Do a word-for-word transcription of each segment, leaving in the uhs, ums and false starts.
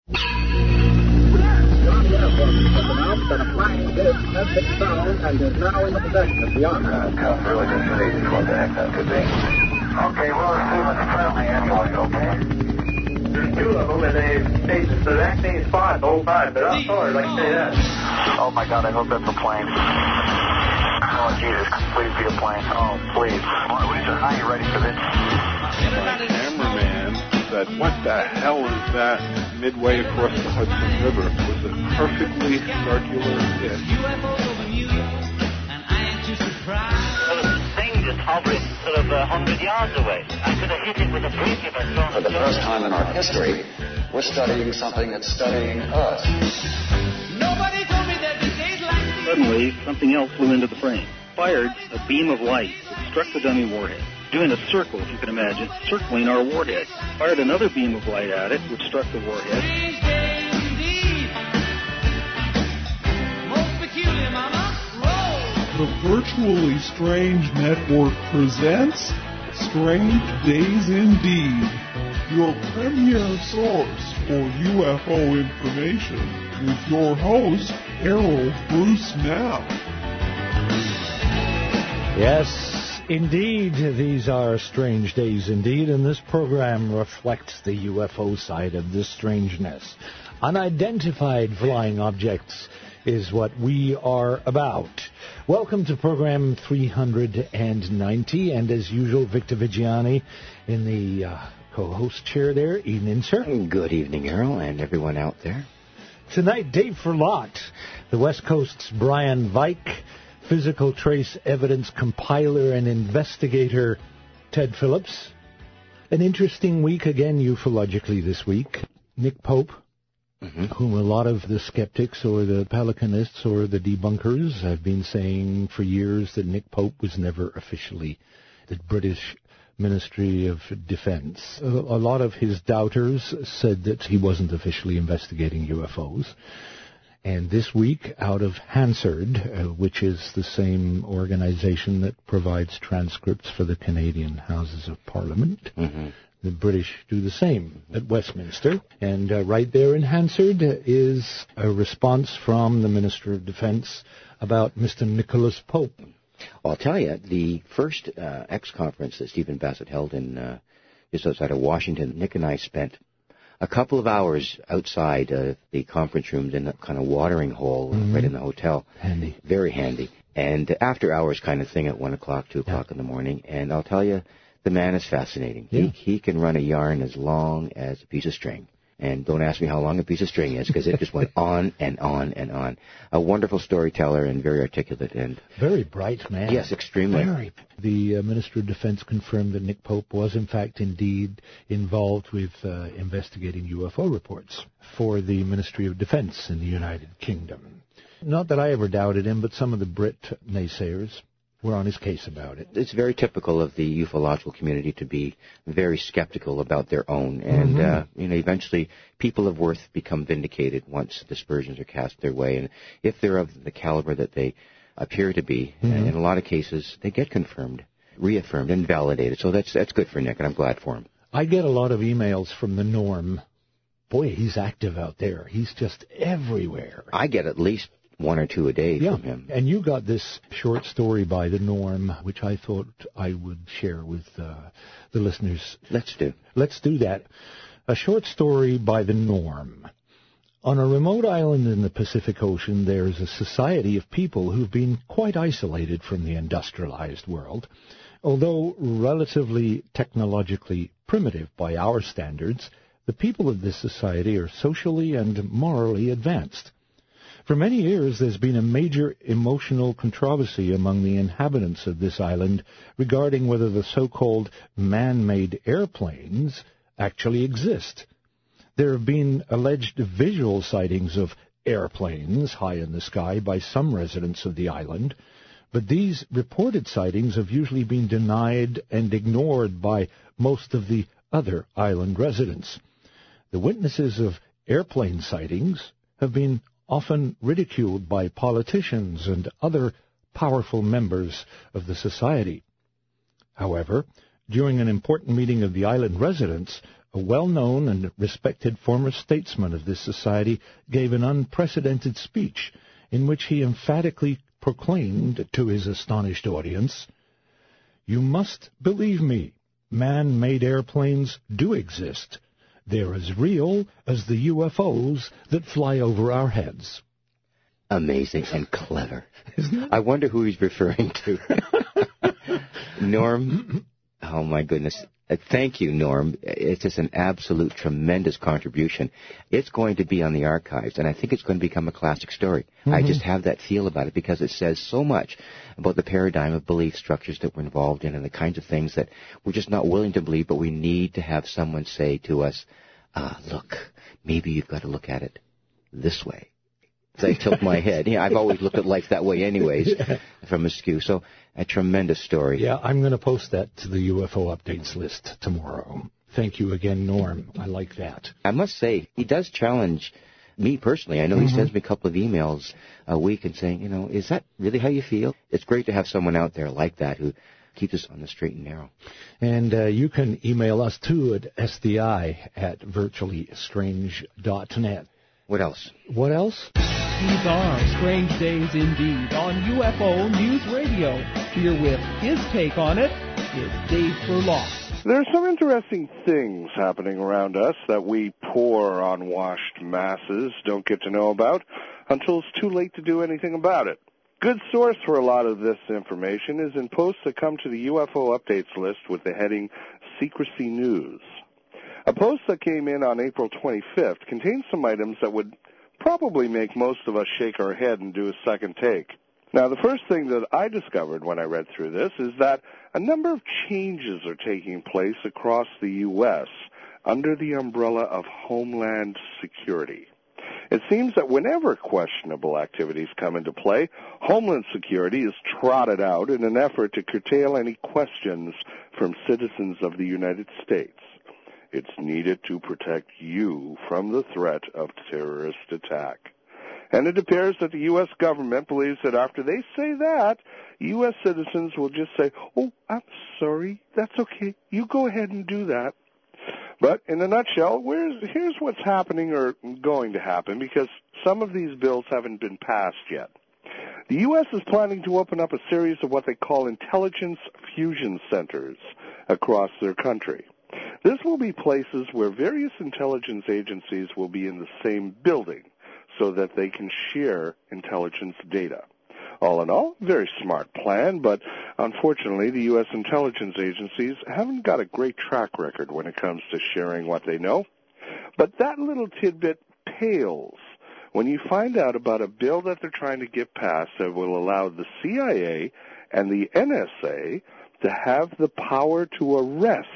That a flying disc has been found and is now in the possession of the Army. Uh, tough, really good stage what the heck that could be. Okay, well, assume it's friendly anyway, okay? There's two of them, and they stayed at the exact same spot the whole time, but I'm sorry, like I say that. Oh, my God, I hope that's a plane. Oh, Jesus, please be a plane. Oh, please. Well, Lisa, how are you ready for this? My cameraman said, what the hell is that midway across the Hudson River? It was a perfectly circular disc. Well, the thing just hovering sort of a hundred yards away. I could have hit it with a brick if I'd thrown it. For the first time in our history, we're studying something that's studying us. Nobody told me there'd be days like these. Suddenly, something else flew into the frame. Fired a beam of light that struck the dummy warhead, doing a circle, if you can imagine, circling our warhead. Fired another beam of light at it, which struck the warhead. Strange days indeed. Most peculiar, Mama. Roll. The Virtually Strange Network presents Strange Days Indeed, your premier source for U F O information, with your host, Harold Bruce Knapp. Yes, indeed, these are strange days indeed, and this program reflects the U F O side of this strangeness. Unidentified flying objects is what we are about. Welcome to program three hundred ninety, and as usual, Victor Vigiani in the uh, co-host chair there. Evening, sir. Good evening, Harold, and everyone out there. Tonight, Dave Ferlot, the West Coast's Brian Vike, physical trace evidence compiler and investigator Ted Phillips. An interesting week again ufologically this week. Nick Pope, mm-hmm. whom a lot of the skeptics or the pelicanists or the debunkers have been saying for years that Nick Pope was never officially the British Ministry of Defense. A, a lot of his doubters said that he wasn't officially investigating U F Os. And this week, out of Hansard, uh, which is the same organization that provides transcripts for the Canadian Houses of Parliament, mm-hmm. the British do the same at Westminster. And uh, right there in Hansard is a response from the Minister of Defense about Mister Nicholas Pope. Well, I'll tell you, the first uh, X conference that Stephen Bassett held in uh, just outside of Washington, Nick and I spent a couple of hours outside uh, the conference rooms in a kind of watering hole mm-hmm. right in the hotel. Handy. Very handy. And after hours kind of thing at one o'clock, two o'clock yeah. in the morning. And I'll tell you, the man is fascinating. Yeah. He, he can run a yarn as long as a piece of string. And don't ask me how long a piece of string is, because it just went on and on and on. A wonderful storyteller and very articulate. And very bright man. Yes, extremely. Very. The uh, Minister of Defense confirmed that Nick Pope was, in fact, indeed involved with uh, investigating U F O reports for the Ministry of Defense in the United Kingdom. Not that I ever doubted him, but some of the Brit naysayers were on his case about it. It's very typical of the ufological community to be very skeptical about their own. And, mm-hmm. uh, you know, eventually people of worth become vindicated once dispersions are cast their way. And if they're of the caliber that they appear to be, mm-hmm. in a lot of cases, they get confirmed, reaffirmed, and validated. So that's that's good for Nick, and I'm glad for him. I get a lot of emails from the Norm. Boy, he's active out there. He's just everywhere. I get at least one or two a day yeah. from him. And you got this short story by the Norm, which I thought I would share with uh, the listeners. Let's do. Let's do that. A short story by the Norm. On a remote island in the Pacific Ocean, there's a society of people who've been quite isolated from the industrialized world. Although relatively technologically primitive by our standards, the people of this society are socially and morally advanced. For many years, there's been a major emotional controversy among the inhabitants of this island regarding whether the so-called man-made airplanes actually exist. There have been alleged visual sightings of airplanes high in the sky by some residents of the island, but these reported sightings have usually been denied and ignored by most of the other island residents. The witnesses of airplane sightings have been often ridiculed by politicians and other powerful members of the society. However, during an important meeting of the island residents, a well-known and respected former statesman of this society, gave an unprecedented speech in which he emphatically proclaimed to his astonished audience, "You must believe me, man-made airplanes do exist. They're as real as the U F Os that fly over our heads." Amazing and clever. I wonder who he's referring to. Norm, oh my goodness. Uh, thank you, Norm. It's just an absolute tremendous contribution. It's going to be on the archives, and I think it's going to become a classic story. Mm-hmm. I just have that feel about it because it says so much about the paradigm of belief structures that we're involved in and the kinds of things that we're just not willing to believe, but we need to have someone say to us, ah, look, maybe you've got to look at it this way. So I tilt my head. Yeah, I've always looked at life that way anyways, yeah. From askew. So a tremendous story. Yeah, I'm going to post that to the U F O updates list tomorrow. Thank you again, Norm. I like that. I must say, he does challenge me personally. I know mm-hmm. he sends me a couple of emails a week and saying, you know, is that really how you feel? It's great to have someone out there like that who keeps us on the straight and narrow. And uh, you can email us, too, at S D I at virtually strange dot net. What else? What else? These are strange days indeed on U F O News Radio. Here with his take on it is Dave Furlock. There are some interesting things happening around us that we poor, unwashed masses don't get to know about until it's too late to do anything about it. Good source for a lot of this information is in posts that come to the U F O updates list with the heading Secrecy News. A post that came in on April twenty-fifth contains some items that would probably make most of us shake our head and do a second take. Now, the first thing that I discovered when I read through this is that a number of changes are taking place across the U S under the umbrella of Homeland Security. It seems that whenever questionable activities come into play, Homeland Security is trotted out in an effort to curtail any questions from citizens of the United States. It's needed to protect you from the threat of terrorist attack. And it appears that the U S government believes that after they say that, U S citizens will just say, oh, I'm sorry, that's okay, you go ahead and do that. But in a nutshell, where's, here's what's happening or going to happen, because some of these bills haven't been passed yet. The U S is planning to open up a series of what they call intelligence fusion centers across their country. This will be places where various intelligence agencies will be in the same building so that they can share intelligence data. All in all, very smart plan, but unfortunately the U S intelligence agencies haven't got a great track record when it comes to sharing what they know. But that little tidbit pales when you find out about a bill that they're trying to get passed that will allow the C I A and the N S A to have the power to arrest,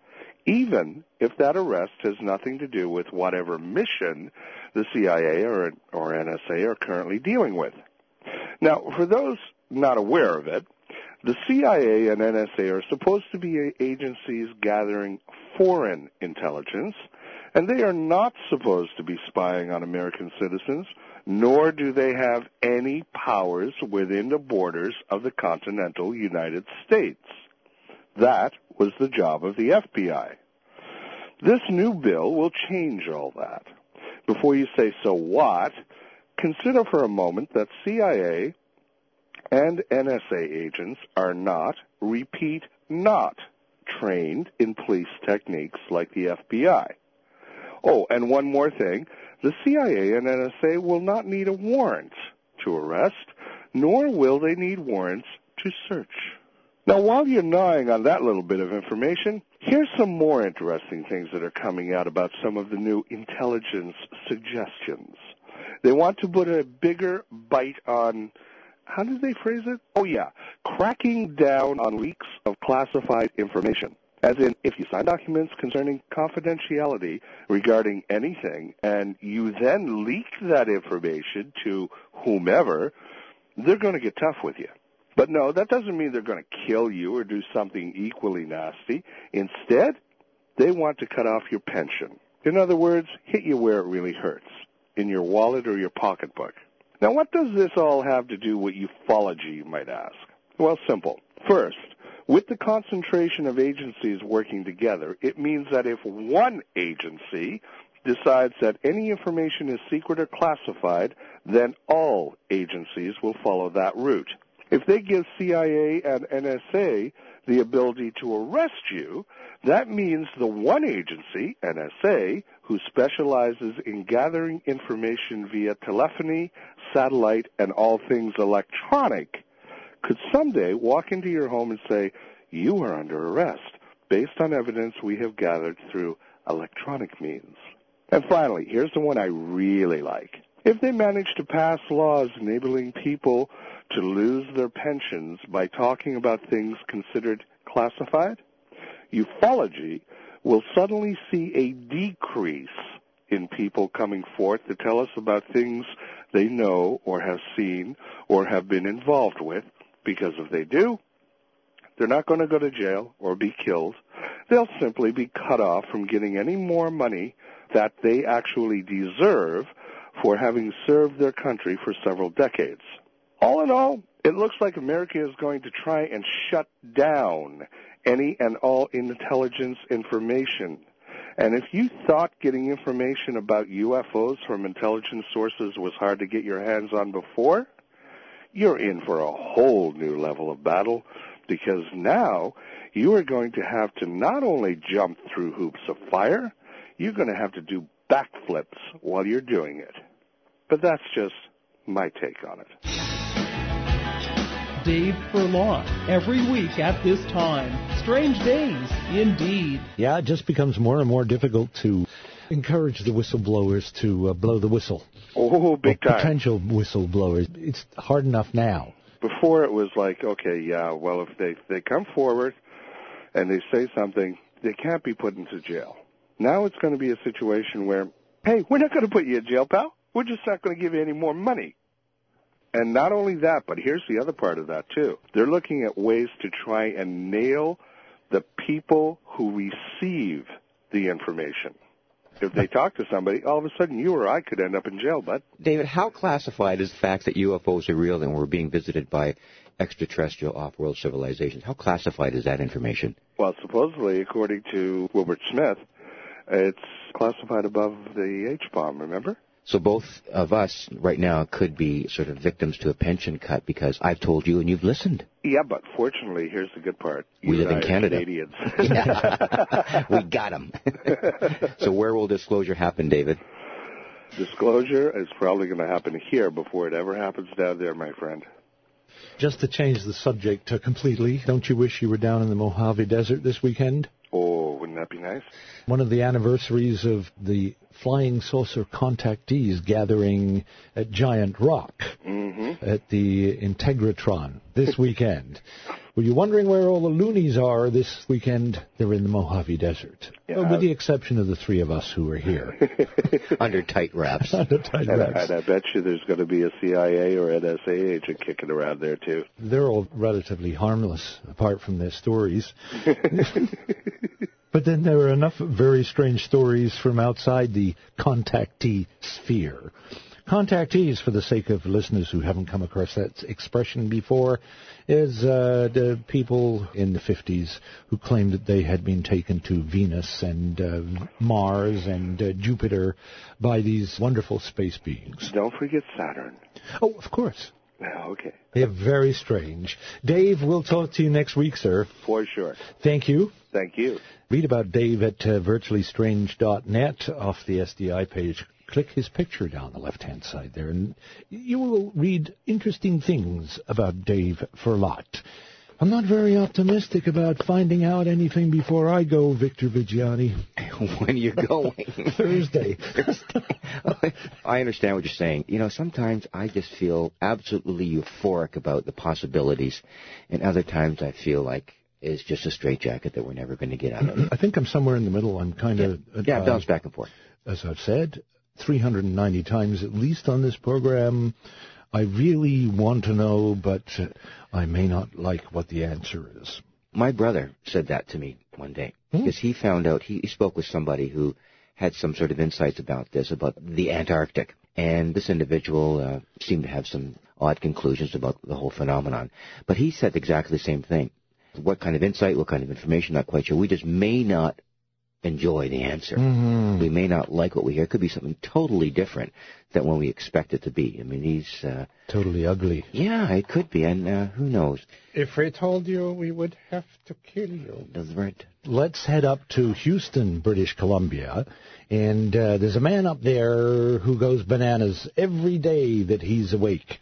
even if that arrest has nothing to do with whatever mission the C I A or, or N S A are currently dealing with. Now, for those not aware of it, the C I A and N S A are supposed to be agencies gathering foreign intelligence, and they are not supposed to be spying on American citizens, nor do they have any powers within the borders of the continental United States. That was the job of the F B I. This new bill will change all that. Before you say, so what, consider for a moment that C I A and N S A agents are not, repeat, not trained in police techniques like the F B I. Oh, and one more thing, the C I A and N S A will not need a warrant to arrest, nor will they need warrants to search. Now, while you're gnawing on that little bit of information, here's some more interesting things that are coming out about some of the new intelligence suggestions. They want to put a bigger bite on, how did they phrase it? Oh, yeah, cracking down on leaks of classified information. As in, if you sign documents concerning confidentiality regarding anything and you then leak that information to whomever, they're going to get tough with you. But no, that doesn't mean they're going to kill you or do something equally nasty. Instead, they want to cut off your pension. In other words, hit you where it really hurts, in your wallet or your pocketbook. Now, what does this all have to do with ufology, you might ask? Well, simple. First, With the concentration of agencies working together, it means that if one agency decides that any information is secret or classified, then all agencies will follow that route. If they give C I A and N S A the ability to arrest you, that means the one agency, N S A, who specializes in gathering information via telephony, satellite, and all things electronic, could someday walk into your home and say, you are under arrest, based on evidence we have gathered through electronic means. And finally, here's the one I really like. If they manage to pass laws enabling people to lose their pensions by talking about things considered classified, ufology will suddenly see a decrease in people coming forth to tell us about things they know or have seen or have been involved with, because if they do, they're not going to go to jail or be killed. They'll simply be cut off from getting any more money that they actually deserve for having served their country for several decades. All in all, it looks like America is going to try and shut down any and all intelligence information. And if you thought getting information about U F Os from intelligence sources was hard to get your hands on before, you're in for a whole new level of battle, because now you are going to have to not only jump through hoops of fire, you're going to have to do backflips while you're doing it. But that's just my take on it. Dave Furlong, every week at this time. Strange days, indeed. Yeah, it just becomes more and more difficult to encourage the whistleblowers to uh, blow the whistle. Oh, big or time. Potential whistleblowers. It's hard enough now. Before it was like, okay, yeah, well, if they, they come forward and they say something, they can't be put into jail. Now it's going to be a situation where, hey, we're not going to put you in jail, pal. We're just not going to give you any more money. And not only that, but here's the other part of that, too. They're looking at ways to try and nail the people who receive the information. If they talk to somebody, all of a sudden you or I could end up in jail, bud. David, how classified is the fact that U F Os are real and we're being visited by extraterrestrial off-world civilizations? How classified is that information? Well, supposedly, according to Wilbert Smith, it's classified above the H-bomb, remember? So both of us right now could be sort of victims to a pension cut because I've told you and you've listened. Yeah, but fortunately, here's the good part. We You live in and I are Canada. Canadians. We got them. So where will disclosure happen, David? Disclosure is probably going to happen here before it ever happens down there, my friend. Just to change the subject uh, completely, don't you wish you were down in the Mojave Desert this weekend? Oh, wouldn't that be nice? One of the anniversaries of the flying saucer contactees gathering at Giant Rock mm-hmm. at the Integratron this weekend. Were you wondering where all the loonies are this weekend? They're in the Mojave Desert. Yeah, well, with the exception of the three of us who are here. Under tight wraps. Under tight and, wraps. and I bet you there's going to be a C I A or N S A agent kicking around there, too. They're all relatively harmless, apart from their stories. But then there are enough very strange stories from outside the contactee sphere. Contactees, for the sake of listeners who haven't come across that expression before, is uh, the people in the fifties who claimed that they had been taken to Venus and uh, Mars and uh, Jupiter by these wonderful space beings. Don't forget Saturn. Oh, of course. Okay. They're very strange. Dave, we'll talk to you next week, sir. For sure. Thank you. Thank you. Read about Dave at uh, virtually strange dot net off the S D I page. Click his picture down the left-hand side there, and you will read interesting things about Dave Furlot. I'm not very optimistic about finding out anything before I go, Victor Vigiani. When are you going? Thursday. I understand what you're saying. You know, sometimes I just feel absolutely euphoric about the possibilities, and other times I feel like it's just a straitjacket that we're never going to get out of. I think I'm somewhere in the middle. I'm kind of... Yeah, yeah uh, bounce back and forth. As I've said, three hundred ninety times at least on this program, I really want to know, but uh, I may not like what the answer is. My brother said that to me one day, hmm? because he found out, he, he spoke with somebody who had some sort of insights about this, about the Antarctic. And this individual uh, seemed to have some odd conclusions about the whole phenomenon. But he said exactly the same thing. What kind of insight, what kind of information, not quite sure. We just may not enjoy the answer. Mm-hmm. We may not like what we hear. It could be something totally different than what we expect it to be. I mean, he's... Uh, totally ugly. Yeah, it could be, and uh, who knows. If we told you, we would have to kill you. That's right. Let's head up to Houston, British Columbia, and uh, there's a man up there who goes bananas every day that he's awake,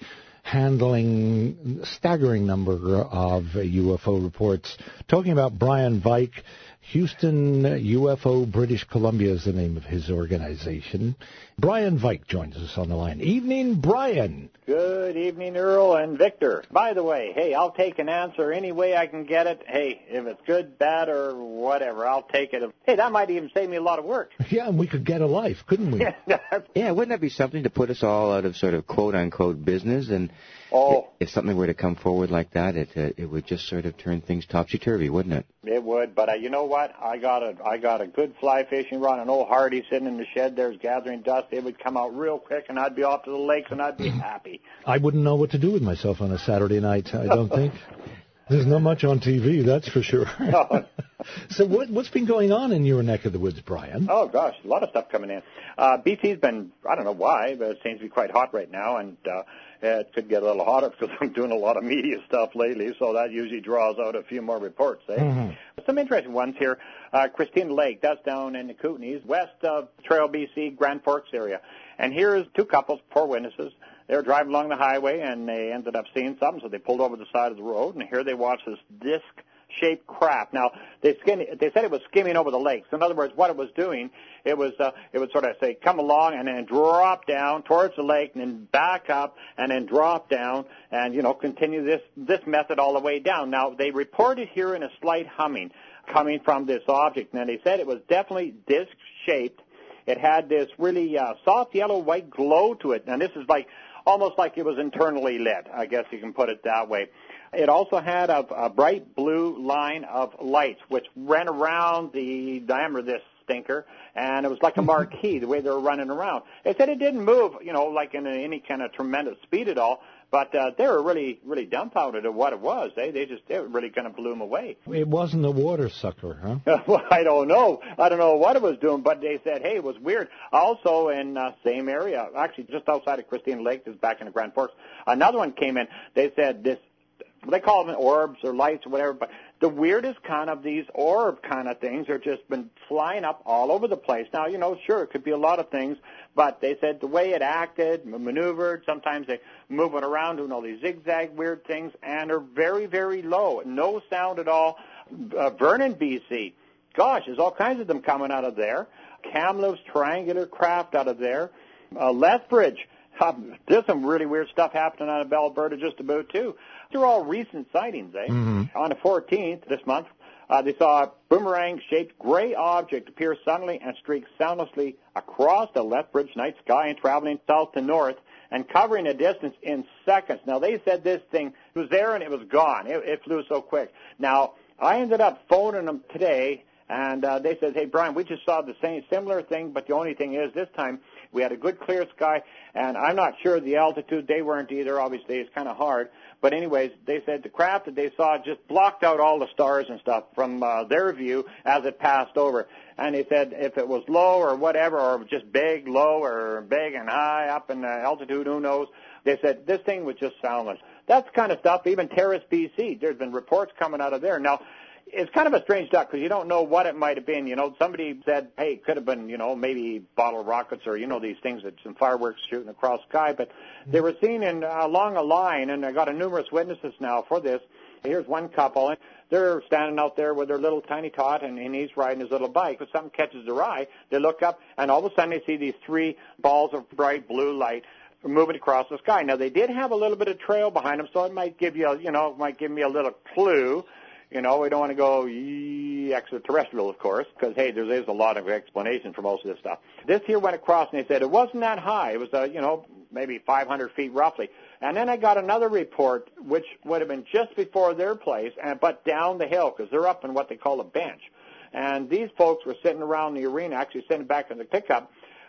handling a staggering number of uh, U F O reports. Talking about Brian Vike. Houston U F O British Columbia is the name of his organization. Brian Vike joins us on the line. Evening, Brian. Good evening, Earl and Victor. By the way, hey, I'll take an answer any way I can get it. Hey, if it's good, bad, or whatever, I'll take it. Hey, that might even save me a lot of work. Yeah, and we could get a life, couldn't we? Yeah, wouldn't that be something to put us all out of sort of quote-unquote business? And oh. if something were to come forward like that, it uh, it would just sort of turn things topsy-turvy, wouldn't it? It would, but uh, you know what? I got a I got a good fly fishing rod, an old Hardy sitting in the shed. There's gathering dust. It would come out real quick, and I'd be off to the lakes, and I'd be happy. I wouldn't know what to do with myself on a Saturday night, I don't think. There's not much on T V, that's for sure. No. So what, what's been going on in your neck of the woods, Brian? Oh, gosh, a lot of stuff coming in. Uh, B C's been, I don't know why, but it seems to be quite hot right now, and uh, it could get a little hotter because I'm doing a lot of media stuff lately, so that usually draws out a few more reports, eh? Mm-hmm. Some interesting ones here. Uh, Christina Lake, that's down in the Kootenays, west of Trail, B C, Grand Forks area. And here's two couples, poor witnesses. They were driving along the highway, and they ended up seeing something, so they pulled over the side of the road, and here they watched this disc-shaped craft. Now, they, skim, they said it was skimming over the lakes. In other words, what it was doing, it was uh, it would sort of say, come along, and then drop down towards the lake, and then back up, and then drop down, and, you know, continue this, this method all the way down. Now, they reported here in a slight humming coming from this object, and they said it was definitely disc-shaped. It had this really uh, soft yellow-white glow to it, and this is like almost like it was internally lit, I guess you can put it that way. It also had a, a bright blue line of lights, which ran around the diameter of this stinker, and it was like a marquee, the way they were running around. They said it didn't move, you know, like in any kind of tremendous speed at all, but uh, they were really, really dumbfounded at what it was. They, they just, they really kind of blew them away. It wasn't a water sucker, huh? Well, I don't know. I don't know what it was doing, but they said, hey, it was weird. Also in uh, same area, actually just outside of Christina Lake, this is back in the Grand Forks, another one came in. They said this, they call them orbs or lights or whatever, but the weirdest kind of these orb kind of things are just been flying up all over the place. Now, you know, sure, it could be a lot of things, but they said the way it acted, maneuvered, sometimes they move it around, doing all these zigzag weird things, and are very, very low. No sound at all. Uh, Vernon, B C, gosh, there's all kinds of them coming out of there. Kamloops triangular craft out of there. Uh, Lethbridge, uh, there's some really weird stuff happening out of Alberta just about, too. They're all recent sightings, eh? Mm-hmm. On the fourteenth this month, uh, they saw a boomerang-shaped gray object appear suddenly and streak soundlessly across the Lethbridge night sky and traveling south to north and covering a distance in seconds. Now, they said this thing was there and it was gone. It, it flew so quick. Now, I ended up phoning them today, and uh, they said, hey, Brian, we just saw the same similar thing, but the only thing is this time we had a good clear sky, and I'm not sure the altitude. They weren't either. Obviously, it's kind of hard. But anyways, they said the craft that they saw just blocked out all the stars and stuff from uh, their view as it passed over. And they said if it was low or whatever, or just big, low, or big and high up in the altitude, who knows, they said this thing was just soundless. That's the kind of stuff, even Terrace, B C, there's been reports coming out of there. Now, it's kind of a strange duck because you don't know what it might have been. You know, somebody said, hey, it could have been, you know, maybe bottle rockets or, you know, these things that some fireworks shooting across the sky. But they were seen in uh, along a line, and I got a numerous witnesses now for this. Here's one couple, and they're standing out there with their little tiny tot, and, and he's riding his little bike. But something catches their eye. They look up, and all of a sudden they see these three balls of bright blue light moving across the sky. Now, they did have a little bit of trail behind them, so it might give you, a, you know, it might give me a little clue. You know, we don't want to go yee, extraterrestrial, of course, because, hey, there is a lot of explanation for most of this stuff. This here went across, and they said it wasn't that high. It was, uh, you know, maybe five hundred feet roughly. And then I got another report, which would have been just before their place, and but down the hill, because they're up in what they call a bench. And these folks were sitting around the arena, actually sitting back in the pickup,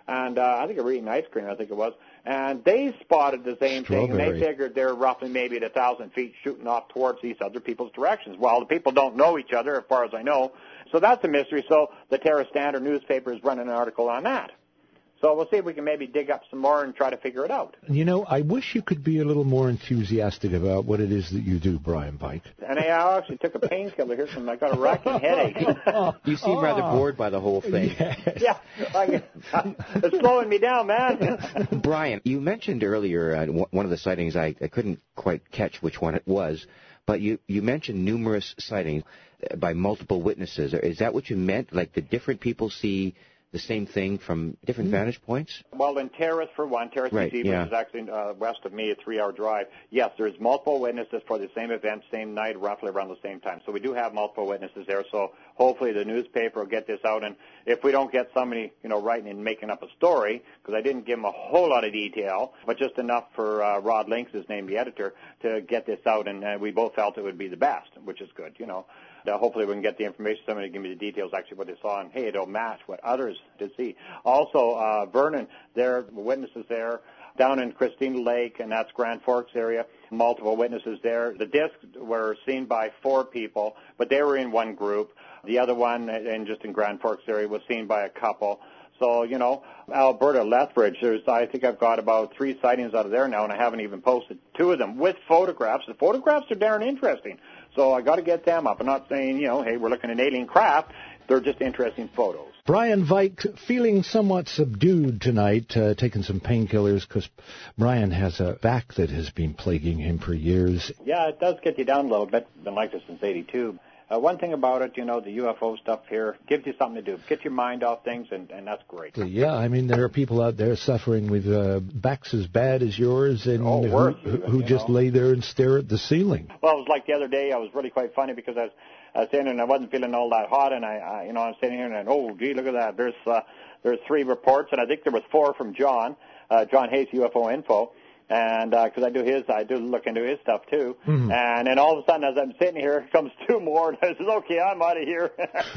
and uh, I think they were eating ice cream, I think it was, and they spotted the same thing, and they figured they're roughly maybe at a thousand feet shooting off towards these other people's directions. Well, the people don't know each other, as far as I know, so that's a mystery. So the Terra Standard newspaper is running an article on that. So we'll see if we can maybe dig up some more and try to figure it out. You know, I wish you could be a little more enthusiastic about what it is that you do, Brian Vike. And I actually took a painkiller here because I got a racking headache. You seem oh. rather bored by the whole thing. Yes. Yeah, I, it's slowing me down, man. Brian, you mentioned earlier uh, one of the sightings, I, I couldn't quite catch which one it was, but you, you mentioned numerous sightings by multiple witnesses. Is that what you meant? Like the different people see the same thing from different mm. vantage points? Well, in Terrace, for one, Terrace right, P C, yeah. which is actually uh, west of me, a three-hour drive, yes, there's multiple witnesses for the same event, same night, roughly around the same time. So we do have multiple witnesses there, so hopefully the newspaper will get this out, and if we don't get somebody, you know, writing and making up a story, because I didn't give them a whole lot of detail, but just enough for uh, Rod Links, his name, the editor, to get this out, and uh, we both felt it would be the best, which is good, you know. Uh, hopefully we can get the information, somebody to give me the details, actually what they saw, and hey, it'll match what others did see. Also, uh, Vernon, there are witnesses there down in Christina Lake, and that's Grand Forks area, multiple witnesses there. The discs were seen by four people, but they were in one group. The other one, and just in Grand Forks area, was seen by a couple. So, you know, Alberta, Lethbridge, there's, I think I've got about three sightings out of there now, and I haven't even posted two of them with photographs. The photographs are darn interesting. So I got to get them up. I'm not saying, you know, hey, we're looking at alien craft. They're just interesting photos. Brian Vike, feeling somewhat subdued tonight, uh, taking some painkillers because Brian has a back that has been plaguing him for years. Yeah, it does get you down a little bit. Been like this since eighty-two. Uh, one thing about it, you know, the U F O stuff here gives you something to do. Get your mind off things, and, and that's great. Yeah, I mean, there are people out there suffering with uh, backs as bad as yours and oh, who, worse, who, even, who just know. lay there and stare at the ceiling. Well, it was like the other day. I was really quite funny because I was, I was sitting here and I wasn't feeling all that hot, and I, I you know, I'm sitting here and I, oh, gee, look at that. There's uh, there's three reports, and I think there was four from John, uh, John Hayes, U F O Info. And because uh, I do his, I do look into his stuff too. Mm-hmm. And then all of a sudden, as I'm sitting here, comes two more, and I says, "Okay, I'm out of here."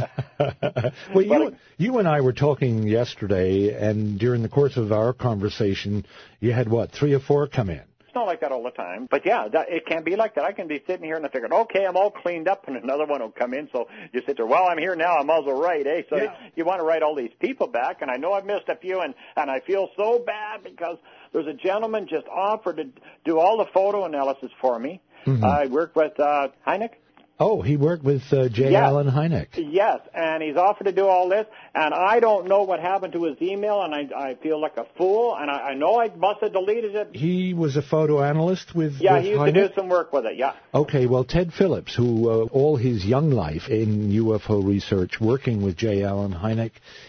Well, you, you and I were talking yesterday, and during the course of our conversation, you had what, three or four come in? It's not like that all the time, but yeah, that, it can be like that. I can be sitting here and I figure, okay, I'm all cleaned up, and another one will come in. So you sit there, well, I'm here now, I might as well write, eh? So yeah. you want to write all these people back, and I know I've missed a few, and and I feel so bad because there's a gentleman just offered to do all the photo analysis for me. Mm-hmm. I work with uh, Hynek. Oh, he worked with uh, J. Yes. Allen Hynek. Yes, and he's offered to do all this, and I don't know what happened to his email, and I, I feel like a fool, and I, I know I must have deleted it. He was a photo analyst with Yeah, with he used Hynek? to do some work with it, yeah. Okay, well, Ted Phillips, who uh, all his young life in U F O research, working with J. Allen Hynek,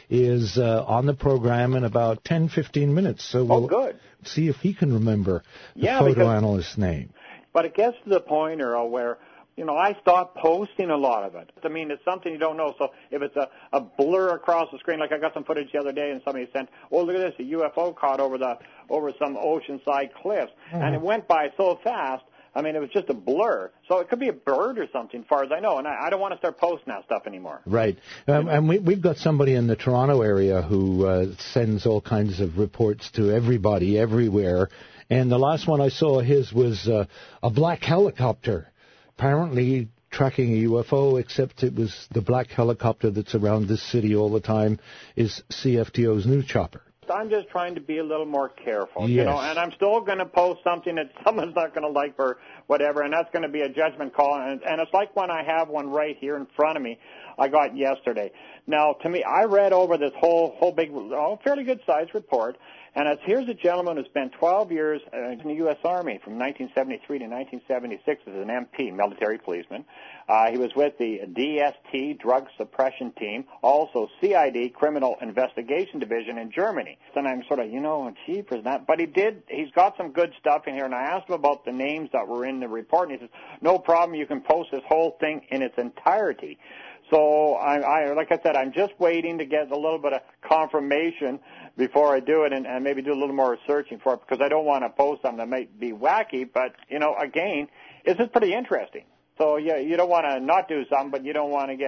is uh, on the program in about ten, fifteen minutes. So we'll oh, good. see if he can remember the yeah, photo because, analyst's name. But it gets to the point, Earl, where you know, I stopped posting a lot of it. I mean, it's something you don't know. So if it's a, a blur across the screen, like I got some footage the other day, and somebody sent, oh, look at this, a U F O caught over the over some oceanside cliffs, mm-hmm. and it went by so fast. I mean, it was just a blur. So it could be a bird or something, as far as I know, and I, I don't want to start posting that stuff anymore. Right. Um, and we, we've got somebody in the Toronto area who uh, sends all kinds of reports to everybody, everywhere. And the last one I saw of his was uh, a black helicopter, apparently tracking a U F O, except it was the black helicopter that's around this city all the time is C F T O's new chopper. I'm just trying to be a little more careful, yes. you know, and I'm still going to post something that someone's not going to like or whatever, and that's going to be a judgment call. And, and it's like when I have one right here in front of me I got yesterday. Now, to me, I read over this whole whole big, oh, fairly good-sized report, and it's, here's a gentleman who spent twelve years in the U S Army from nineteen seventy-three to nineteen seventy-six as an M P, military policeman. Uh, he was with the D S T, Drug Suppression Team, also C I D, Criminal Investigation Division in Germany. And I'm sort of, you know, cheapers that. But he did, he's got some good stuff in here, and I asked him about the names that were in the report, and he says, no problem, you can post this whole thing in its entirety. So, I, I, like I said, I'm just waiting to get a little bit of confirmation before I do it, and, and maybe do a little more searching for it, because I don't want to post something that might be wacky, but, you know, again, this is pretty interesting. So, yeah, you don't want to not do something, but you don't want to get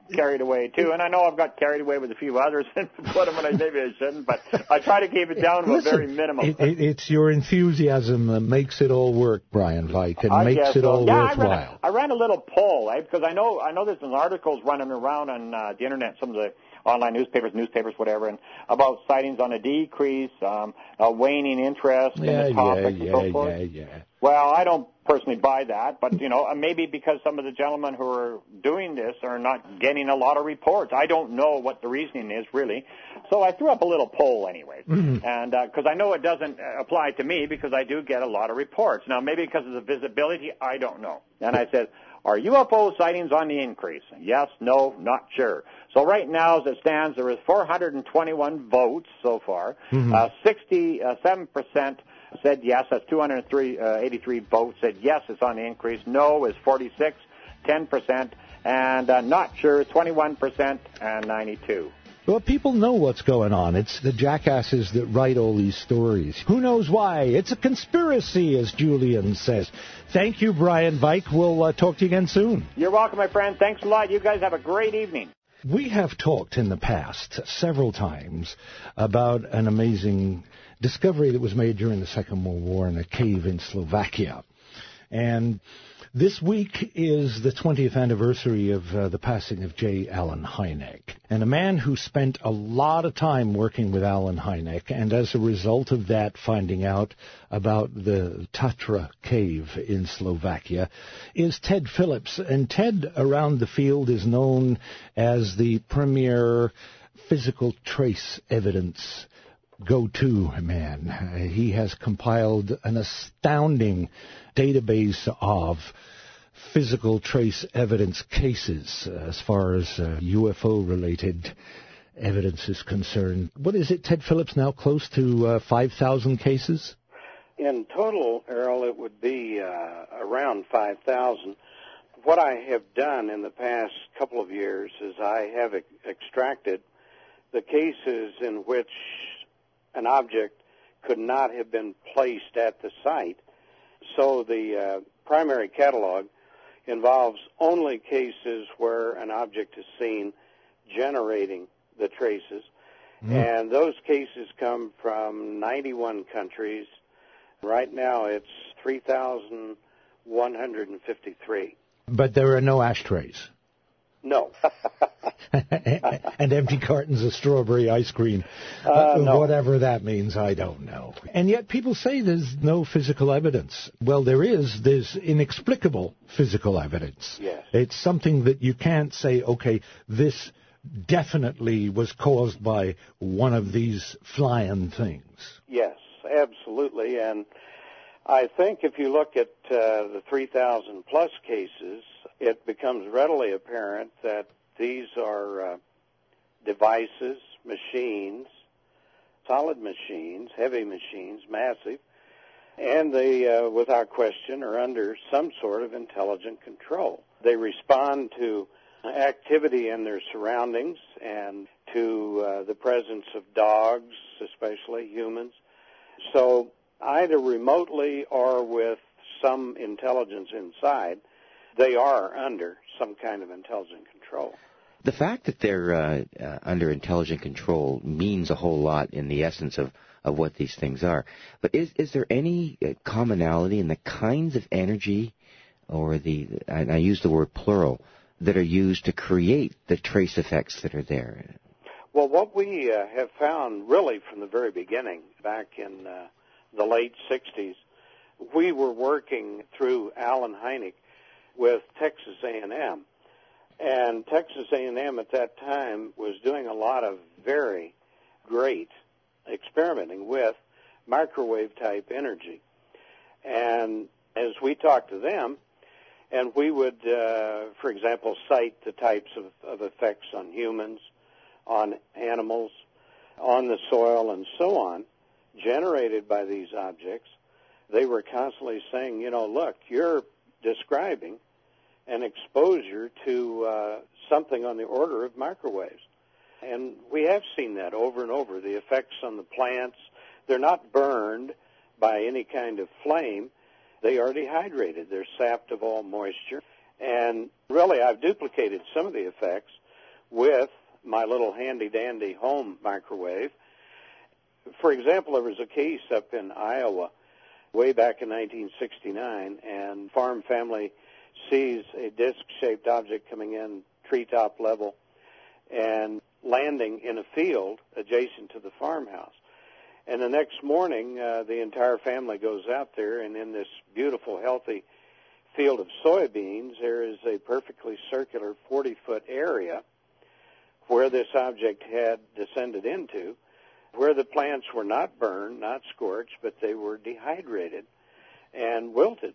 carried away, too. And I know I've got carried away with a few others and put them when I maybe I shouldn't, but I try to keep it down to Listen, a very minimum. It, it, it's your enthusiasm that makes it all work, Brian Vike, and I makes guess it so. all yeah, worthwhile. I ran, a, I ran a little poll, eh, because I know I know there's some articles running around on uh, the Internet, some of the online newspapers, newspapers, whatever, and about sightings on a decrease, um, a waning interest yeah, in the topic yeah, and so yeah, forth. yeah, yeah. Well, I don't personally buy that, but, you know, maybe because some of the gentlemen who are doing this are not getting a lot of reports. I don't know what the reasoning is, really. So I threw up a little poll anyway, mm-hmm. and because uh, I know it doesn't apply to me because I do get a lot of reports. Now, maybe because of the visibility, I don't know. And I said, are U F O sightings on the increase? Yes, no, not sure. So right now, as it stands, there is four hundred twenty-one votes so far. Mm-hmm. Uh, sixty-seven percent said yes. That's two hundred eighty-three votes said yes, it's on the increase. No is forty-six, ten percent. And uh, not sure, twenty-one percent and ninety-two. Well, people know what's going on. It's the jackasses that write all these stories. Who knows why? It's a conspiracy, as Julian says. Thank you, Brian Vike. We'll uh, talk to you again soon. You're welcome, my friend. Thanks a lot. You guys have a great evening. We have talked in the past several times about an amazing discovery that was made during the Second World War in a cave in Slovakia. And this week is the twentieth anniversary of uh, the passing of J. Allen Hynek, and a man who spent a lot of time working with Allen Hynek, and as a result of that, finding out about the Tatra cave in Slovakia, is Ted Phillips. And Ted, around the field, is known as the premier physical trace evidence go-to man. Uh, he has compiled an astounding database of physical trace evidence cases uh, as far as uh, U F O-related evidence is concerned. What is it, Ted Phillips, now close to uh, five thousand cases? In total, Errol, it would be uh, around five thousand. What I have done in the past couple of years is I have ex- extracted the cases in which an object could not have been placed at the site. So the uh, primary catalog involves only cases where an object is seen generating the traces. Mm. And those cases come from ninety-one countries. Right now it's three thousand one hundred fifty-three. But there are no ashtrays. No. And empty cartons of strawberry ice cream. Uh, no. Whatever that means, I don't know. And yet people say there's no physical evidence. Well, there is. There's inexplicable physical evidence. Yes. It's something that you can't say, okay, this definitely was caused by one of these flying things. Yes, absolutely. And I think if you look at uh, the three thousand plus cases, it becomes readily apparent that these are uh, devices, machines, solid machines, heavy machines, massive, and they, uh, without question, are under some sort of intelligent control. They respond to activity in their surroundings and to uh, the presence of dogs, especially humans. So either remotely or with some intelligence inside, they are under some kind of intelligent control. The fact that they're uh, uh, under intelligent control means a whole lot in the essence of, of what these things are. But is is there any uh, commonality in the kinds of energy, or the, and I use the word plural, that are used to create the trace effects that are there? Well, what we uh, have found really from the very beginning, back in uh, the late sixties, we were working through Allen Hynek with Texas A and M. And Texas A and M at that time was doing a lot of very great experimenting with microwave-type energy. And as we talked to them, and we would, uh, for example, cite the types of, of effects on humans, on animals, on the soil, and so on, generated by these objects, they were constantly saying, you know, look, you're describing an exposure to uh, something on the order of microwaves. And we have seen that over and over. The effects on the plants, they're not burned by any kind of flame. They are dehydrated. They're sapped of all moisture. And really, I've duplicated some of the effects, with my little handy-dandy home microwave. For example, there was a case up in Iowa way back in nineteen sixty-nine, and farm family sees a disc-shaped object coming in treetop level and landing in a field adjacent to the farmhouse. And the next morning, uh, the entire family goes out there, and in this beautiful, healthy field of soybeans, there is a perfectly circular forty-foot area where this object had descended into, where the plants were not burned, not scorched, but they were dehydrated and wilted.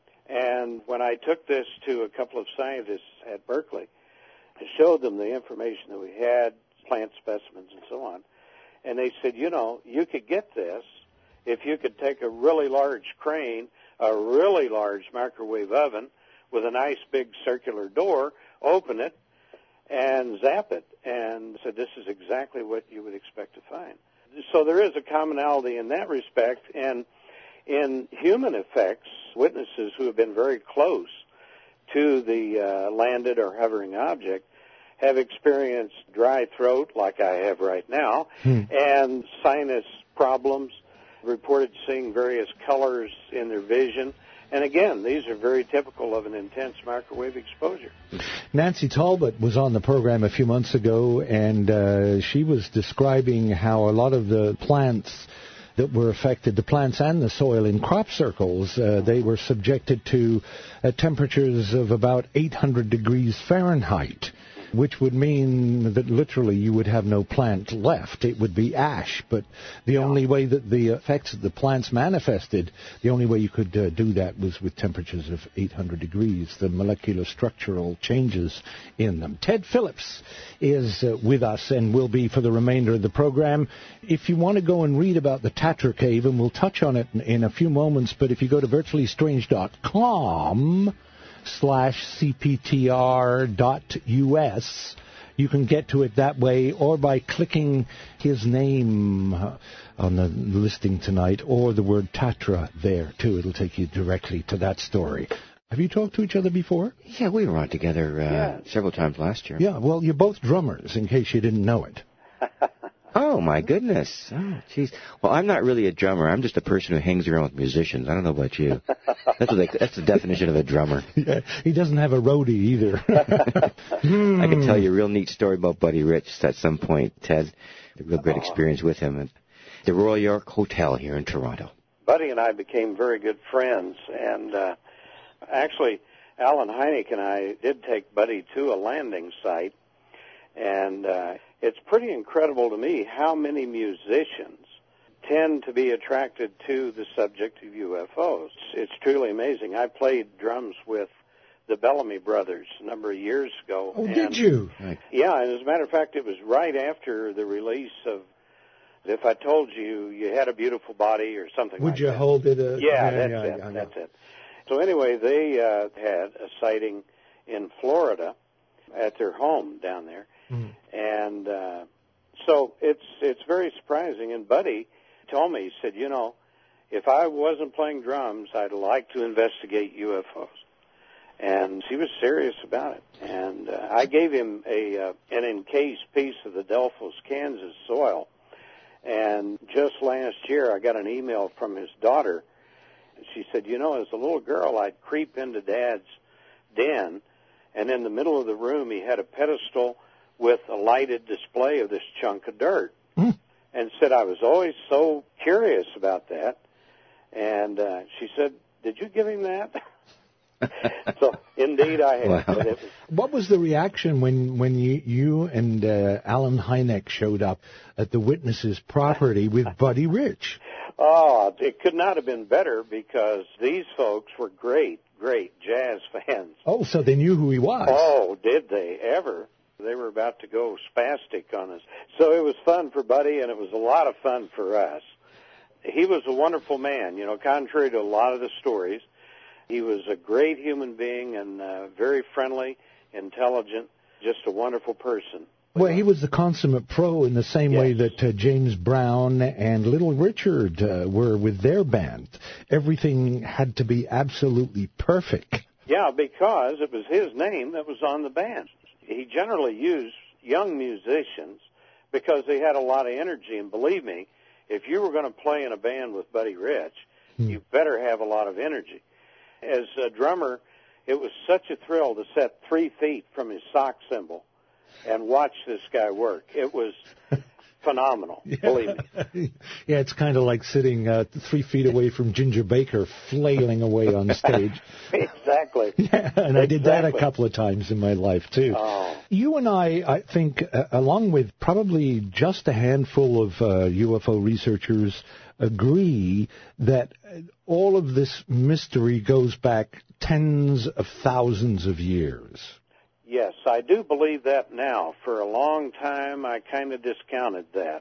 And when I took this to a couple of scientists at Berkeley, I showed them the information that we had, plant specimens and so on, and they said, you know, you could get this if you could take a really large crane, a really large microwave oven with a nice big circular door, open it, and zap it. And so this is exactly what you would expect to find. So there is a commonality in that respect. And in human effects, witnesses who have been very close to the uh, landed or hovering object have experienced dry throat, like I have right now, hmm. and sinus problems, reported seeing various colors in their vision. And again, these are very typical of an intense microwave exposure. Nancy Talbot was on the program a few months ago, and uh, she was describing how a lot of the plants that were affected, the plants and the soil in crop circles, uh, they were subjected to uh, temperatures of about eight hundred degrees Fahrenheit, which would mean that literally you would have no plant left. It would be ash. But the yeah. only way that the effects of the plants manifested, the only way you could uh, do that was with temperatures of eight hundred degrees, the molecular structural changes in them. Ted Phillips is uh, with us and will be for the remainder of the program. If you want to go and read about the Tatra Cave, and we'll touch on it in, in a few moments, but if you go to virtually strange dot com slash cptr dot us, you can get to it that way, or by clicking his name on the listing tonight, or the word Tatra there, too. It'll take you directly to that story. Have you talked to each other before? Yeah, we were on together uh, yeah. several times last year. Yeah, well, you're both drummers, in case you didn't know it. Oh, my goodness. Oh, jeez. Well, I'm not really a drummer. I'm just a person who hangs around with musicians. I don't know about you. That's what they, that's the definition of a drummer. Yeah, he doesn't have a roadie either. hmm. I can tell you a real neat story about Buddy Rich at some point, Ted. A real great experience with him at the Royal York Hotel here in Toronto. Buddy and I became very good friends, and uh, actually, Alan Hynek and I did take Buddy to a landing site, and uh, it's pretty incredible to me how many musicians tend to be attracted to the subject of U F Os. It's truly amazing. I played drums with the Bellamy Brothers a number of years ago. Oh, and, did you? Yeah, and as a matter of fact, it was right after the release of If I Told You You Had a Beautiful Body or something Would like you that. hold it? A, yeah, yeah, that's yeah, it. Yeah, that's yeah. it. So anyway, they uh, had a sighting in Florida at their home down there. Mm. And uh, so it's it's very surprising. And Buddy told me, he said, you know, if I wasn't playing drums, I'd like to investigate U F Os. And he was serious about it. And uh, I gave him a uh, an encased piece of the Delphos, Kansas soil. And just last year, I got an email from his daughter. She said, you know, as a little girl, I'd creep into Dad's den, and in the middle of the room, he had a pedestal with a lighted display of this chunk of dirt. Mm. And said, I was always so curious about that. And uh, she said, did you give him that? So, indeed, I had. Wow. But it was, what was the reaction when, when you, you and uh, Alan Hynek showed up at the witness's property with Buddy Rich? Oh, it could not have been better, because these folks were great, great jazz fans. Oh, so they knew who he was. Oh, did they ever? They were about to go spastic on us. So it was fun for Buddy, and it was a lot of fun for us. He was a wonderful man, you know, contrary to a lot of the stories. He was a great human being and uh, very friendly, intelligent, just a wonderful person. Well, he was the consummate pro in the same yes. way that uh, James Brown and Little Richard uh, were with their band. Everything had to be absolutely perfect. Yeah, because it was his name that was on the band. He generally used young musicians because they had a lot of energy. And believe me, if you were going to play in a band with Buddy Rich, hmm. you better have a lot of energy. As a drummer, it was such a thrill to set three feet from his sock cymbal and watch this guy work. It was phenomenal, yeah. believe me. Yeah, it's kind of like sitting uh, three feet away from Ginger Baker flailing away on stage. Exactly. Yeah, and exactly. I did that a couple of times in my life, too. Oh. You and I, I think, uh, along with probably just a handful of uh, U F O researchers, agree that all of this mystery goes back tens of thousands of years. Yes, I do believe that now. For a long time, I kind of discounted that.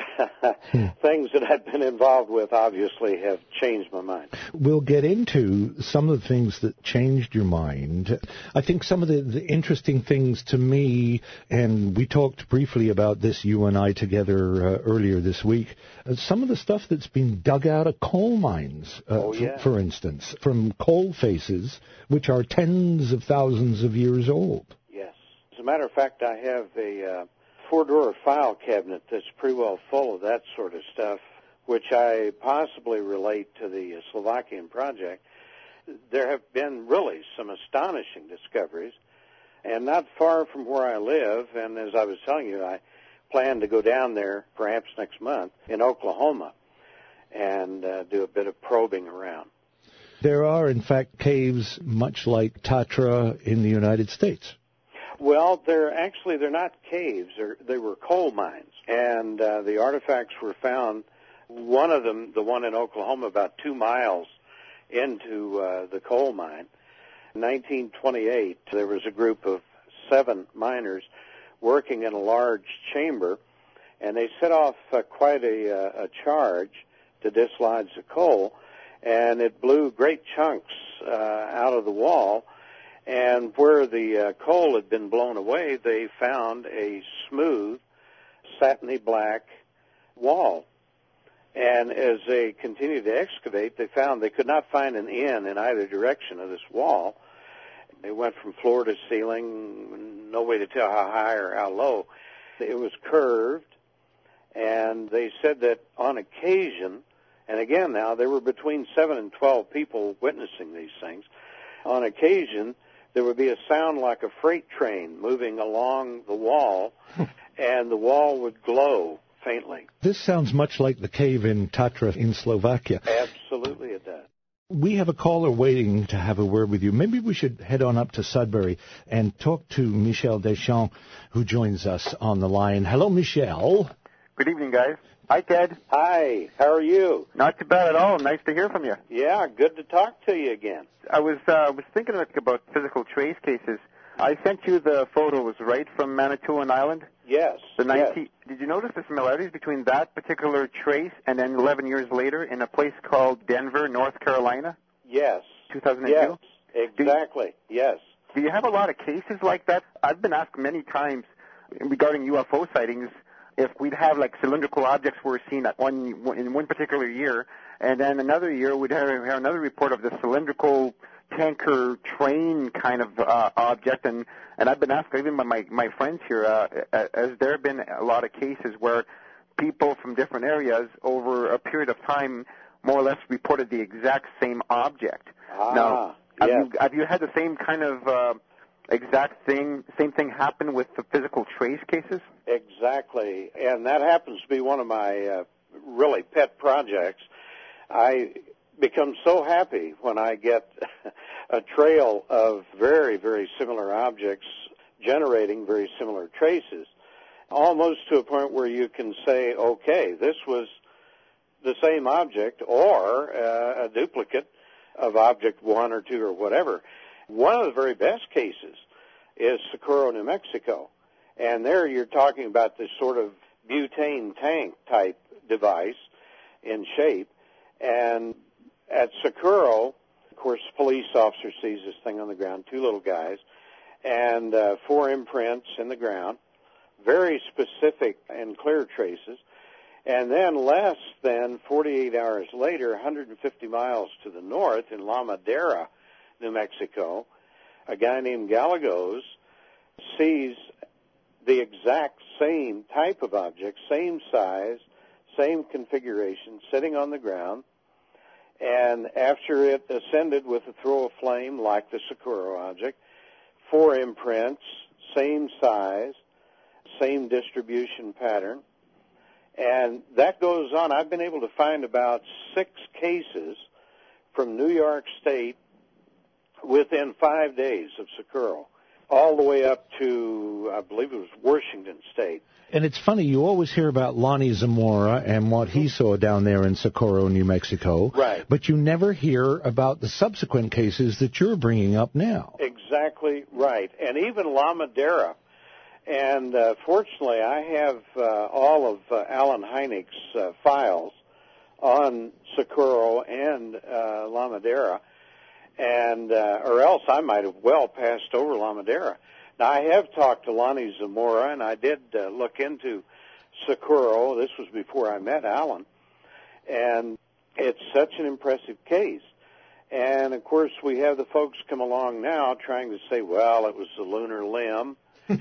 Things that I've been involved with obviously have changed my mind. We'll get into some of the things that changed your mind. I think some of the, the interesting things to me, and we talked briefly about this, you and I together uh, earlier this week, uh, some of the stuff that's been dug out of coal mines, uh, oh, yeah. for, for instance, from coal faces, which are tens of thousands of years old. Yes. As a matter of fact, I have a... Uh, four-drawer file cabinet that's pretty well full of that sort of stuff, which I possibly relate to the Slovakian project. There have been really some astonishing discoveries, and not far from where I live, and as I was telling you, I plan to go down there perhaps next month in Oklahoma and uh, do a bit of probing around. There are, in fact, caves much like Tatra in the United States. Well, they're actually, they're not caves. They're, they were coal mines. And uh, the artifacts were found, one of them, the one in Oklahoma, about two miles into uh, the coal mine. In nineteen twenty-eight, there was a group of seven miners working in a large chamber, and they set off uh, quite a, uh, a charge to dislodge the coal, and it blew great chunks uh, out of the wall. And where the uh, coal had been blown away, they found a smooth, satiny black wall. And as they continued to excavate, they found they could not find an end in either direction of this wall. They went from floor to ceiling, no way to tell how high or how low. It was curved, and they said that on occasion, and again now, there were between seven and twelve people witnessing these things, on occasion, there would be a sound like a freight train moving along the wall, and the wall would glow faintly. This sounds much like the cave in Tatra in Slovakia. Absolutely it does. We have a caller waiting to have a word with you. Maybe we should head on up to Sudbury and talk to Michel Deschamps, who joins us on the line. Hello, Michel. Good evening, guys. Hi, Ted. Hi. How are you? Not too bad at all. Nice to hear from you. Yeah, good to talk to you again. I was uh, was thinking about physical trace cases. I sent you the photos, right, from Manitoulin Island? Yes. The nineteen yes. Did you notice the similarities between that particular trace and then eleven years later in a place called Denver, North Carolina? Yes. two thousand two? Yes, exactly. Do, yes. Do you have a lot of cases like that? I've been asked many times regarding U F O sightings if we'd have like cylindrical objects were seen at one in one particular year, and then another year we'd have, have another report of the cylindrical tanker train kind of uh, object, and, and I've been asked even by my, my friends here, uh, has there been a lot of cases where people from different areas over a period of time more or less reported the exact same object? Ah, now, have, yes. you, have you had the same kind of uh, exact thing, same thing happen with the physical trace cases? Exactly, and that happens to be one of my uh, really pet projects. I become so happy when I get a trail of very, very similar objects generating very similar traces, almost to a point where you can say, okay, this was the same object or uh, a duplicate of object one or two or whatever. One of the very best cases is Socorro, New Mexico. And there you're talking about this sort of butane tank type device in shape. And at Socorro, of course, police officer sees this thing on the ground, two little guys, and uh, four imprints in the ground, very specific and clear traces. And then less than forty-eight hours later, one hundred fifty miles to the north in La Madera, New Mexico, a guy named Gallegos sees the exact same type of object, same size, same configuration, sitting on the ground. And after it ascended with a throw of flame, like the Socorro object, four imprints, same size, same distribution pattern. And that goes on. I've been able to find about six cases from New York State within five days of Socorro, all the way up to, I believe it was Washington State. And it's funny, you always hear about Lonnie Zamora and what he saw down there in Socorro, New Mexico. Right. But you never hear about the subsequent cases that you're bringing up now. Exactly right. And even La Madera. And uh, fortunately, I have uh, all of uh, Alan Hynek's uh, files on Socorro and uh, La Madera, and uh, or else I might have well passed over La Madera. Now, I have talked to Lonnie Zamora, and I did uh, look into Socorro. This was before I met Alan, and it's such an impressive case. And, of course, we have the folks come along now trying to say, well, it was the lunar limb.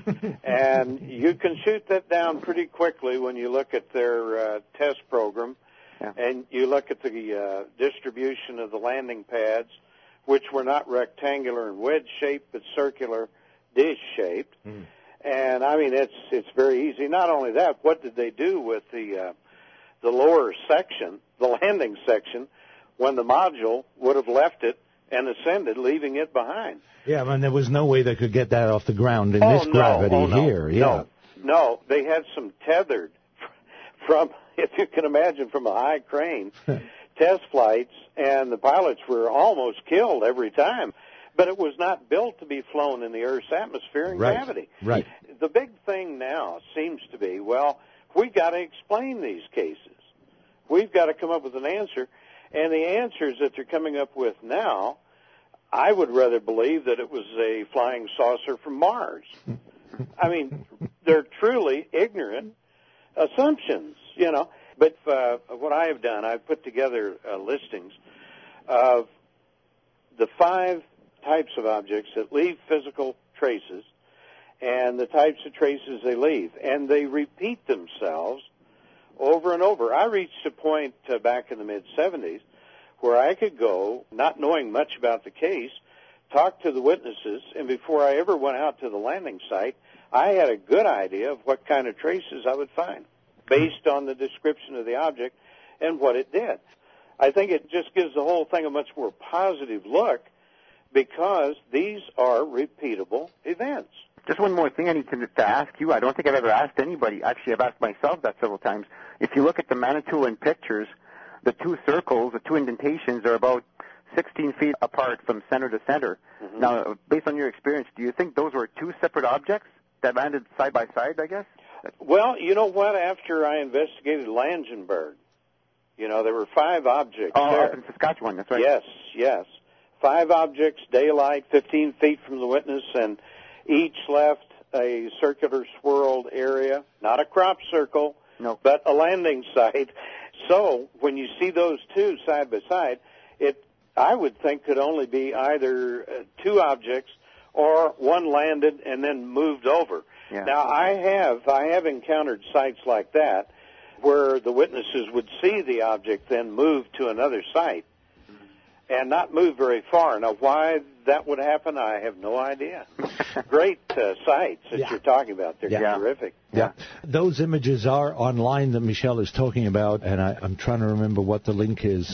And you can shoot that down pretty quickly when you look at their uh, test program, yeah. and you look at the uh, distribution of the landing pads, which were not rectangular and wedge-shaped, but circular, dish-shaped. Mm. And, I mean, it's it's very easy. Not only that, what did they do with the uh, the lower section, the landing section, when the module would have left it and ascended, leaving it behind? Yeah, I mean, there was no way they could get that off the ground in oh, this no, gravity oh, no, here. Yeah. No, no, they had some tethered from, if you can imagine, from a high crane, test flights, and the pilots were almost killed every time. But it was not built to be flown in the Earth's atmosphere in right. gravity. Right. The big thing now seems to be, well, we've got to explain these cases. We've got to come up with an answer. And the answers that they're coming up with now, I would rather believe that it was a flying saucer from Mars. I mean, they're truly ignorant assumptions, you know. But uh, what I have done, I've put together uh, listings of the five types of objects that leave physical traces and the types of traces they leave. And they repeat themselves over and over. I reached a point uh, back in the mid seventies where I could go, not knowing much about the case, talk to the witnesses, and before I ever went out to the landing site, I had a good idea of what kind of traces I would find based on the description of the object and what it did. I think it just gives the whole thing a much more positive look because these are repeatable events. Just one more thing I need to, to ask you. I don't think I've ever asked anybody. Actually, I've asked myself that several times. If you look at the Manitoulin pictures, the two circles, the two indentations, are about sixteen feet apart from center to center. Mm-hmm. Now, based on your experience, do you think those were two separate objects that landed side by side, I guess? Well, you know what? After I investigated Langenberg, you know, there were five objects oh, there. up in Saskatchewan, that's right. Yes, yes. Five objects, daylight, fifteen feet from the witness, and each left a circular swirled area, not a crop circle, no. but a landing site. So when you see those two side by side, it, I would think, could only be either uh, two objects or one landed and then moved over. Yeah. Now, I have I have encountered sites like that where the witnesses would see the object then move to another site and not move very far. Now, why that would happen, I have no idea. Great uh, sites that yeah. you're talking about. They're yeah. terrific. Yeah. Those images are online that Michelle is talking about, and I, I'm trying to remember what the link is.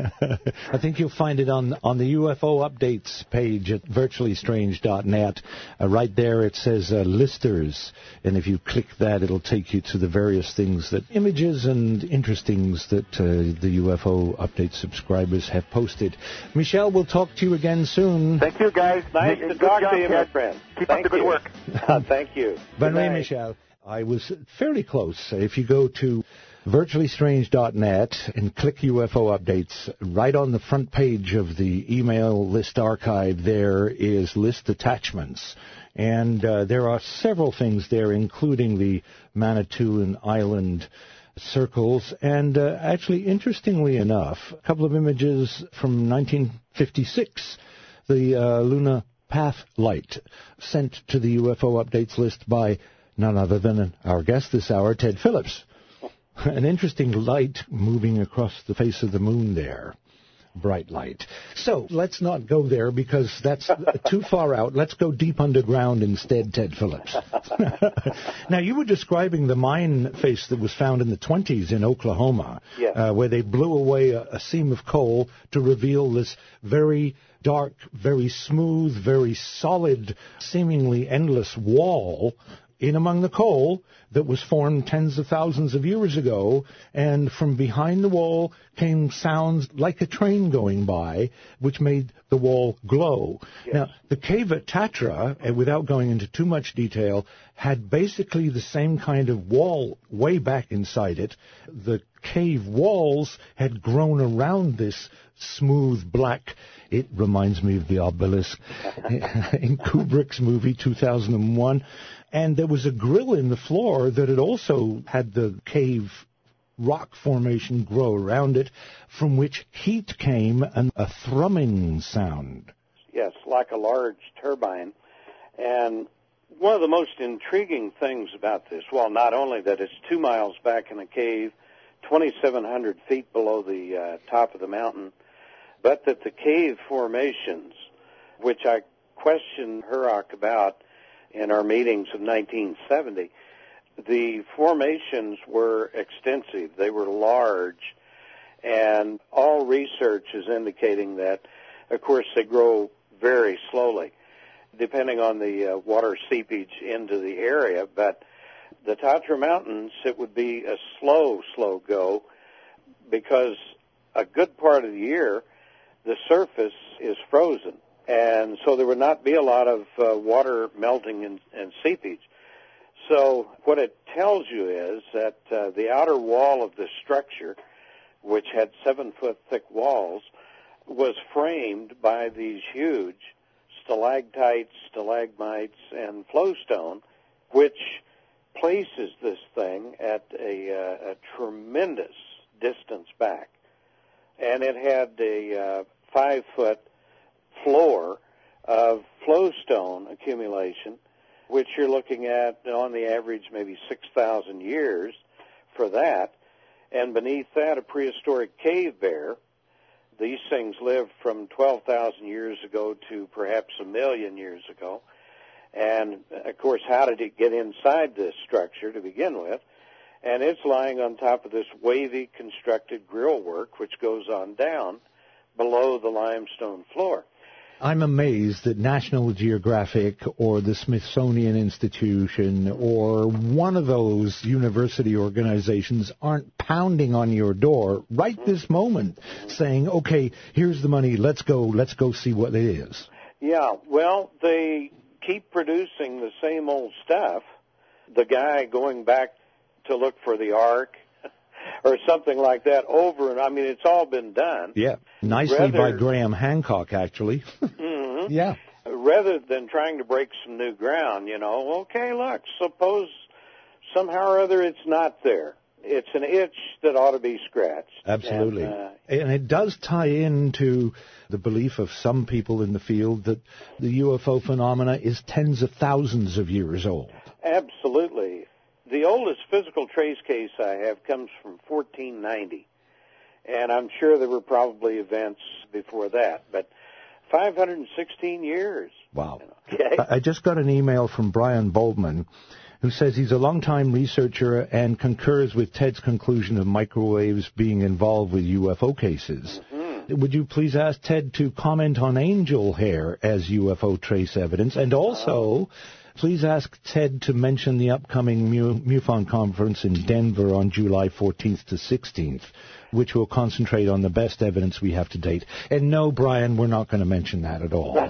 I think you'll find it on on the U F O updates page at virtually strange dot net. Uh, right there it says uh, listers, and if you click that, it'll take you to the various things, that images and interestings that uh, the U F O update subscribers have posted. Michelle, we'll talk to you again soon. Thank you, guys. Nice good to talk job, to you, Ted. my friend. Keep Thank up the good you. work. Uh, thank you. Bonne nuit, Michelle. I was fairly close. If you go to virtually strange dot net and click U F O updates, right on the front page of the email list archive there is list attachments. And uh, there are several things there, including the Manitoulin Island circles. And uh, actually, interestingly enough, a couple of images from nineteen fifty-six, the uh, Luna Path Light sent to the U F O updates list by none other than our guest this hour, Ted Phillips. An interesting light moving across the face of the moon there. Bright light. So let's not go there because that's too far out. Let's go deep underground instead, Ted Phillips. Now, you were describing the mine face that was found in the twenties in Oklahoma, yes. uh, where they blew away a, a seam of coal to reveal this very dark, very smooth, very solid, seemingly endless wall in among the coal that was formed tens of thousands of years ago, and from behind the wall came sounds like a train going by, which made the wall glow. Yes. Now, the cave at Tatra, and without going into too much detail, had basically the same kind of wall way back inside it. The cave walls had grown around this smooth black. It reminds me of the obelisk in Kubrick's movie two thousand one. And there was a grill in the floor that had also had the cave rock formation grow around it, from which heat came and a thrumming sound. Yes, like a large turbine. And one of the most intriguing things about this, well, not only that it's two miles back in a cave, twenty-seven hundred feet below the uh, top of the mountain, but that the cave formations, which I questioned Hurok about in our meetings of nineteen seventy, the formations were extensive. They were large, and all research is indicating that, of course, they grow very slowly, depending on the uh, water seepage into the area. But the Tatra Mountains, it would be a slow, slow go, because a good part of the year, the surface is frozen. And so there would not be a lot of uh, water melting and, and seepage. So what it tells you is that uh, the outer wall of the structure, which had seven-foot thick walls, was framed by these huge stalactites, stalagmites, and flowstone, which places this thing at a, uh, a tremendous distance back. And it had a uh, five-foot floor of flowstone accumulation, which you're looking at on the average maybe six thousand years for that. And beneath that, a prehistoric cave bear. These things lived from twelve thousand years ago to perhaps a million years ago. And, of course, how did it get inside this structure to begin with? And it's lying on top of this wavy constructed grill work, which goes on down below the limestone floor. I'm amazed that National Geographic or the Smithsonian Institution or one of those university organizations aren't pounding on your door right this moment saying, okay, here's the money, let's go, let's go see what it is. Yeah, well, they keep producing the same old stuff. The guy going back to look for the Ark or something like that over, and I mean, it's all been done. Yeah, nicely Rather, by Graham Hancock, actually. Mm-hmm. Yeah. Rather than trying to break some new ground, you know, okay, look, suppose somehow or other it's not there. It's an itch that ought to be scratched. Absolutely. And, uh, and it does tie into the belief of some people in the field that the U F O phenomena is tens of thousands of years old. Absolutely. The oldest physical trace case I have comes from fourteen ninety, and I'm sure there were probably events before that, but five hundred sixteen years. Wow. Okay. I just got an email from Brian Boldman, who says he's a longtime researcher and concurs with Ted's conclusion of microwaves being involved with U F O cases. Mm-hmm. Would you please ask Ted to comment on angel hair as U F O trace evidence, and also... Oh. Please ask Ted to mention the upcoming MUFON conference in Denver on July fourteenth to sixteenth, which will concentrate on the best evidence we have to date. And no, Brian, we're not going to mention that at all.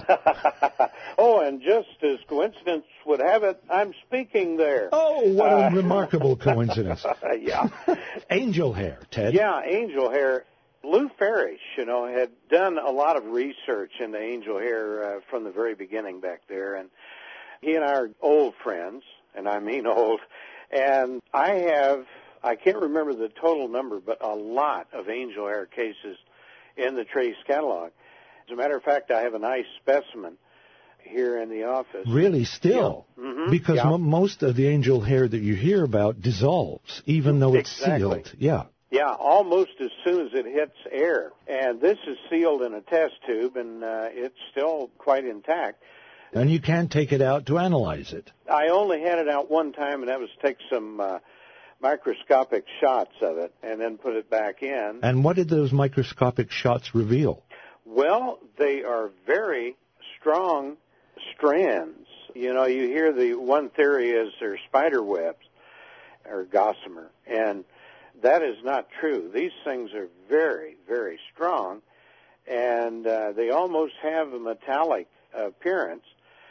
Oh, and just as coincidence would have it, I'm speaking there. Oh, what a uh, remarkable coincidence. Yeah. Angel hair, Ted. Yeah, angel hair. Lou Farish, you know, had done a lot of research into angel hair uh, from the very beginning back there, and he and I are old friends, and I mean old, and I have, I can't remember the total number, but a lot of angel hair cases in the trace catalog. As a matter of fact, I have a nice specimen here in the office. Really, still? Yeah. Mm-hmm. Because yeah. m- most of the angel hair that you hear about dissolves, even though it's exactly. sealed. Yeah. Yeah, almost as soon as it hits air. And this is sealed in a test tube, and uh, it's still quite intact. And you can't take it out to analyze it. I only had it out one time, and that was take some uh, microscopic shots of it and then put it back in. And what did those microscopic shots reveal? Well, they are very strong strands. You know, you hear the one theory is they're spider webs or gossamer, and that is not true. These things are very, very strong, and uh, they almost have a metallic appearance,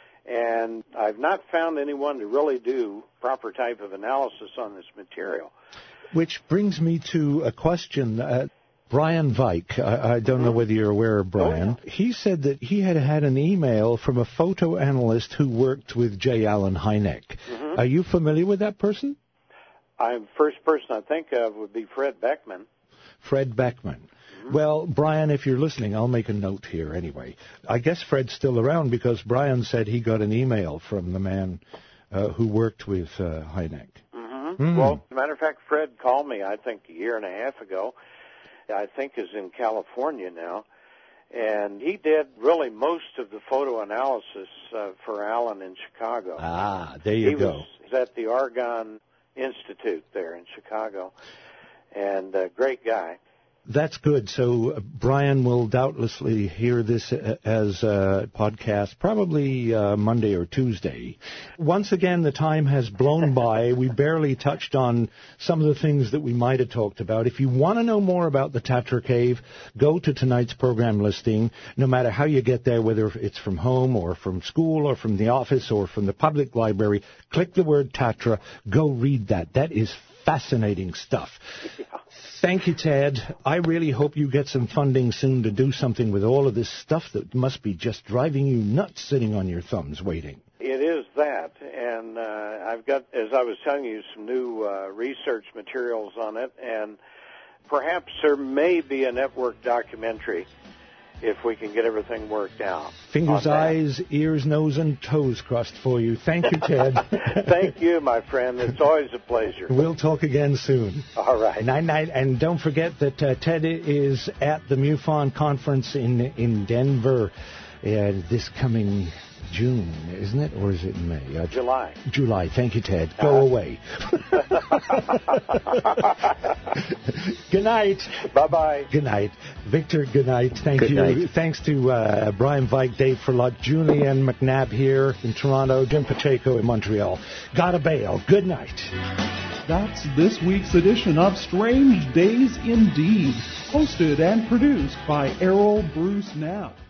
and I've not found anyone to really do proper type of analysis on this material. Which brings me to a question. Uh, Brian Vike, I, I don't know whether you're aware of Brian. Oh, yeah. He said that he had had an email from a photo analyst who worked with J. Allen Hynek. Mm-hmm. Are you familiar with that person? I'm first person I think of would be Fred Beckman. Fred Beckman. Mm-hmm. Well, Brian, if you're listening, I'll make a note here anyway. I guess Fred's still around because Brian said he got an email from the man uh, who worked with uh, Hynek. Mm-hmm. Mm. Well, as a matter of fact, Fred called me, I think, a year and a half ago. I think is in California now. And he did really most of the photo analysis uh, for Allen in Chicago. Ah, there you he go. He was at the Argonne Institute there in Chicago, and a great guy. That's good. So uh, Brian will doubtlessly hear this uh, as a podcast probably uh, Monday or Tuesday. Once again, the time has blown by. We barely touched on some of the things that we might have talked about. If you want to know more about the Tatra Cave, go to tonight's program listing. No matter how you get there, whether it's from home or from school or from the office or from the public library, click the word Tatra. Go read that. That is fascinating stuff. Yeah. Thank you, Ted. I really hope you get some funding soon to do something with all of this stuff that must be just driving you nuts sitting on your thumbs waiting. It is that, and uh, I've got, as I was telling you, some new uh, research materials on it, and perhaps there may be a network documentary if we can get everything worked out. Fingers, eyes, ears, nose, and toes crossed for you. Thank you, Ted. Thank you, my friend. It's always a pleasure. We'll talk again soon. All right. Night, night. And don't forget that uh, Ted is at the MUFON conference in in Denver uh, this coming June, isn't it? Or is it in May? Uh, July. July. Thank you, Ted. Go uh, away. Good night. Bye-bye. Good night. Victor, good night. Thank good you. Night. Thanks to uh, Brian Vike, Dave Furlot, Julian McNabb here in Toronto, Jim Pacheco in Montreal. Gotta bail. Good night. That's this week's edition of Strange Days Indeed, hosted and produced by Errol Bruce Knapp.